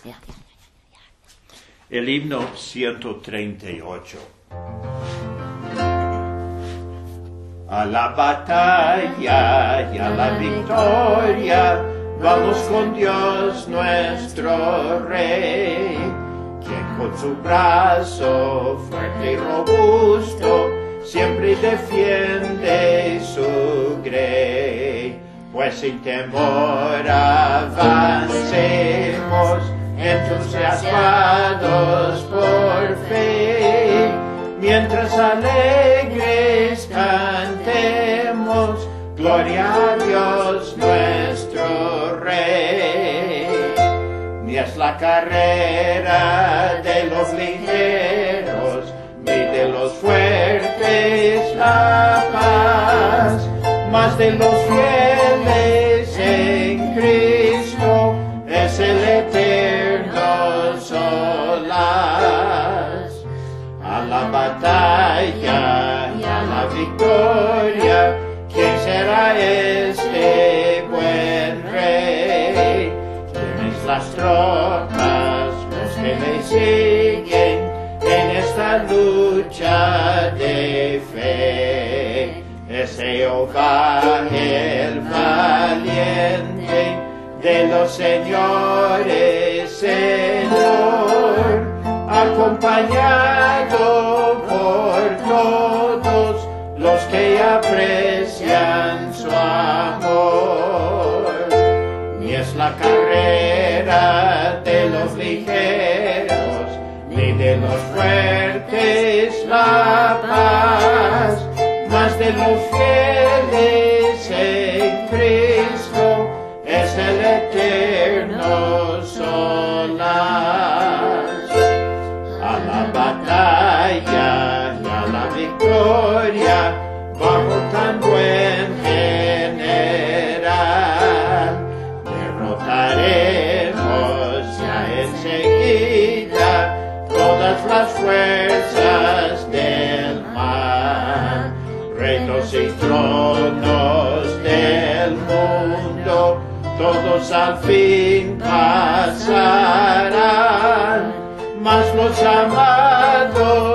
El himno 138. A la batalla y a la victoria, vamos con Dios nuestro Rey, quien con su brazo fuerte y robusto siempre defiende su grey. Pues sin temor avancemos, entusiasmados por fe, mientras alegres cantemos, gloria a Dios nuestro Rey. Ni es la carrera de los ligeros, ni de los fuertes la paz, mas de los fieles en Cristo es el eterno solaz. A la batalla y a la victoria, ¿quién será este buen rey? ¿Quiénes las tropas, los que le siguen en esta lucha de fe? Es Jehová el valiente, de los señores Señor, acompañado por todos los que aprecian su amor. Ni es la carrera de los ligeros, ni de los fuertes la paz, mas de los fieles en Cristo es el eterno solaz. A la batalla y a la victoria, bajo tan buen general, derrotaremos ya enseguida todas las fuerzas del mal. Reinos y tronos del mundo, todos al fin pasarán, mas los amados